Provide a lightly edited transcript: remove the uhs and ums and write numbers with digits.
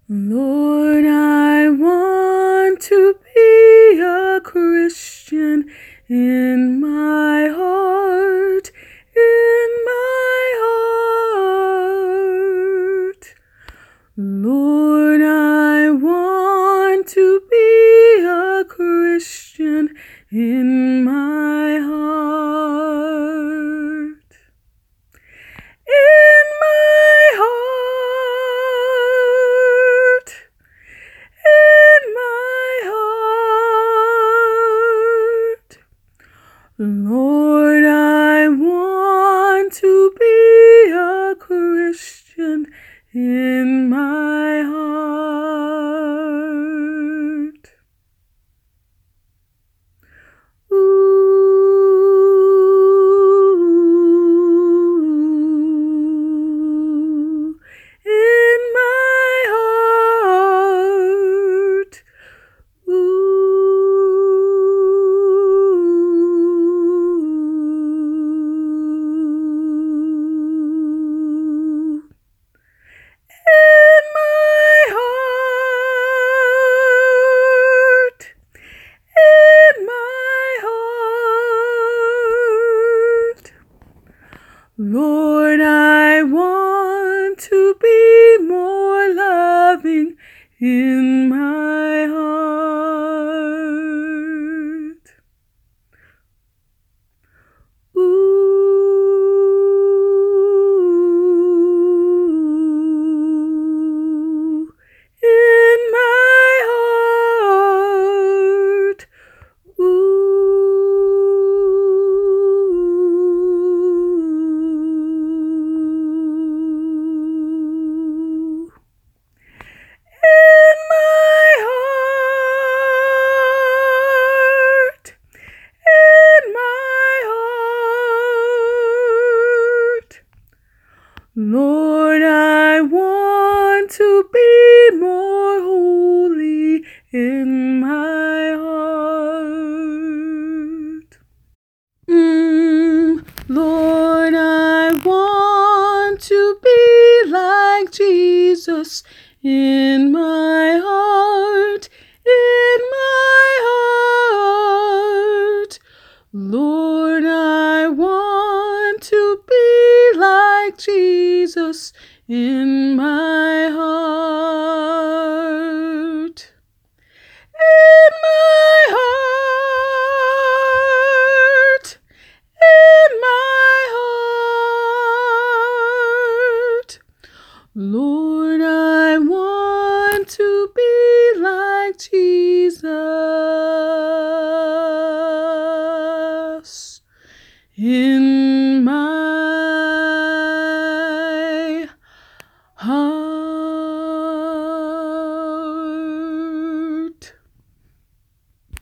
Lord, I want to be a Christian in my heart, in my heart. Lord, I want to be a Christian in my heart. In my heart, in my heart. Lord, I want to be a Christian in my heart. Ooh, in my heart. Ooh, in my heart. In my heart. Lord, I want to be more loving in my heart. Ooh, in my heart. Ooh, in my heart, in my heart. Lord, I want to be more holy in my heart. Lord, I want to be like Jesus in my heart, in my heart. Lord, I want to be like Jesus in my